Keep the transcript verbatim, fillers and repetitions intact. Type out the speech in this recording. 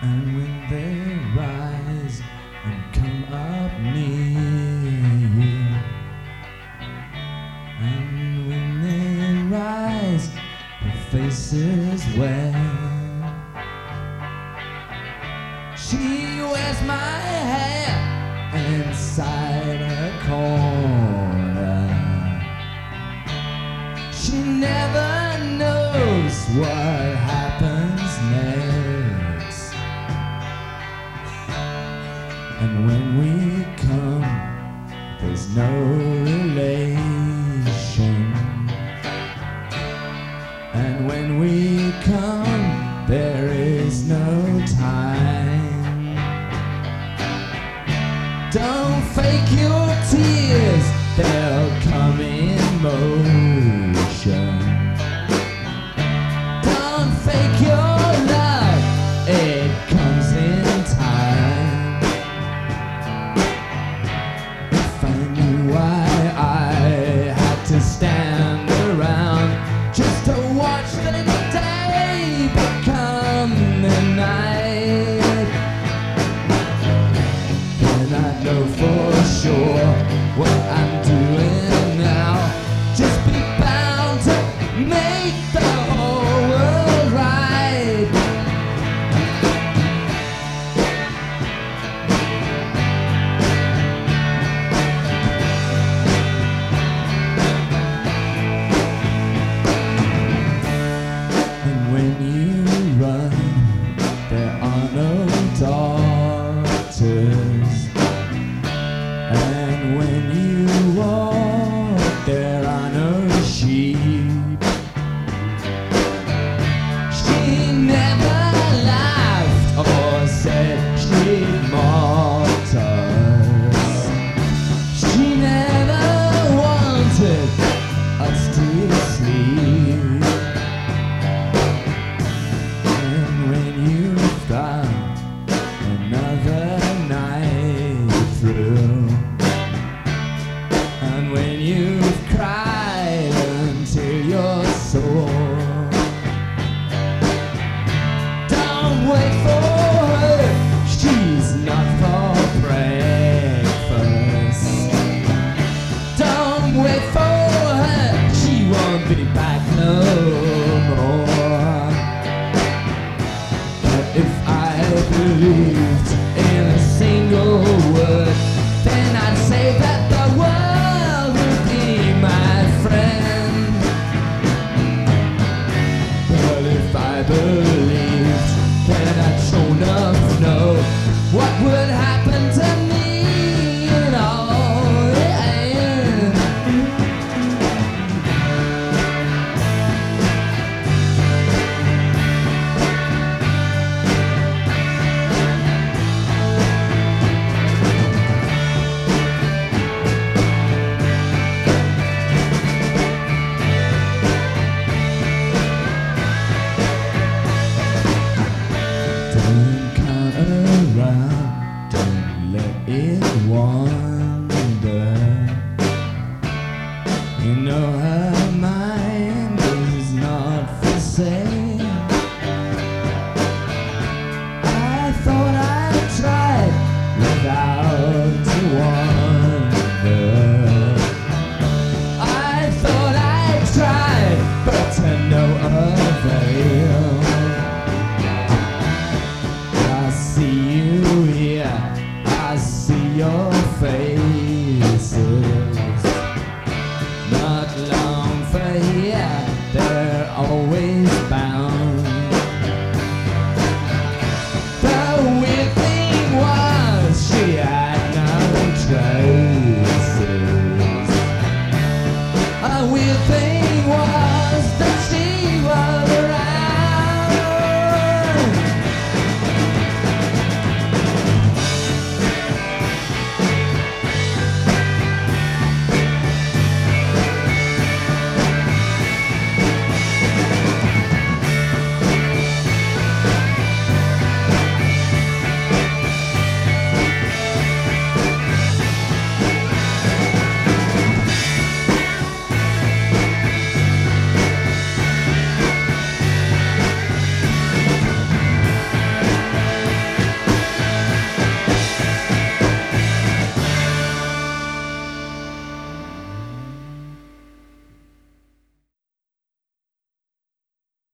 And when they rise and come up near you, and when they rise, her face is wet. She wears my hair inside her corner. She never knows what happens next. And when we come, there's no relation. And when we come, there is no time. Don't fake your tears, they'll come in motion. Don't fake your love, it comes in time. If I knew why I had to stand around just to watch the day become the night, then I know for sure what I'm doing now. Just be bound to make the whole world right. And when you run, there are no doctors. And when you walk, there are no sheep. She never laughed or said she'd mocked us. She never wanted us to sleep. And when you've got another night through, and when you've cried until you're sore, don't wait for her, she's not for breakfast. Don't wait for her, she won't be back no more. But if I believed in a single word, then I'd say that the world would be my friend. But if I believed, then I'd sure enough know what would happen to me in all the end. Don't count around, don't let it wander. You know her mind is not for sale. I thought I tried without to wonder. I thought I tried, but to no avail. I see you here, I see your faces. Not long for here, they're always bound. The weird thing was she had no traces. A weird thing